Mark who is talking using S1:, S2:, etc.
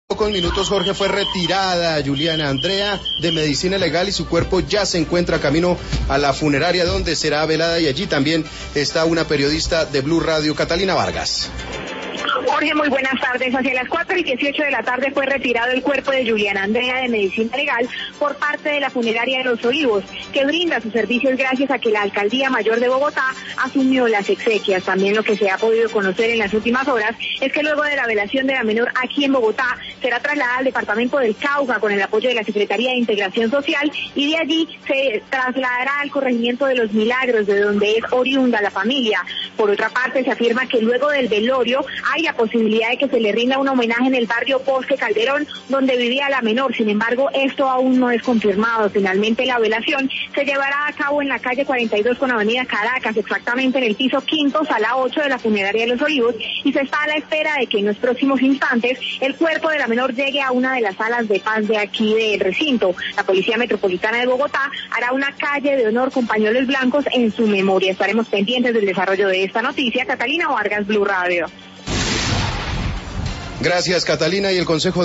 S1: Con minutos, Jorge, fue retirada Juliana Andrea de medicina legal y su cuerpo ya se encuentra camino a la funeraria donde será velada, y allí también está una periodista de Blue Radio, Catalina Vargas.
S2: Jorge, muy buenas tardes. Hacia las 4:18 de la tarde fue retirado el cuerpo de Juliana Andrea de medicina legal por parte de la funeraria de Los Olivos, que brinda sus servicios gracias a que la Alcaldía Mayor de Bogotá asumió las exequias. También lo que se ha podido conocer en las últimas horas es que luego de la velación de la menor aquí en Bogotá, será trasladada al departamento del Cauca con el apoyo de la Secretaría de Integración Social, y de allí se trasladará al corregimiento de Los Milagros, de donde es oriunda la familia. Por otra parte, se afirma que luego del velorio hay la posibilidad de que se le rinda un homenaje en el barrio Bosque Calderón, donde vivía la menor. Sin embargo, esto aún no es confirmado. Finalmente, la velación se llevará a cabo en la calle 42 con avenida Caracas, exactamente en el piso quinto, sala 8 de la funeraria de Los Olivos, y se está a la espera de que en los próximos instantes el cuerpo de la menor llegue a una de las salas de paz de aquí del recinto. La Policía Metropolitana de Bogotá hará una calle de honor con pañuelos blancos en su memoria. Estaremos pendientes del desarrollo de esta noticia. Catalina Vargas, Blue Radio.
S1: Gracias, Catalina. Y el Consejo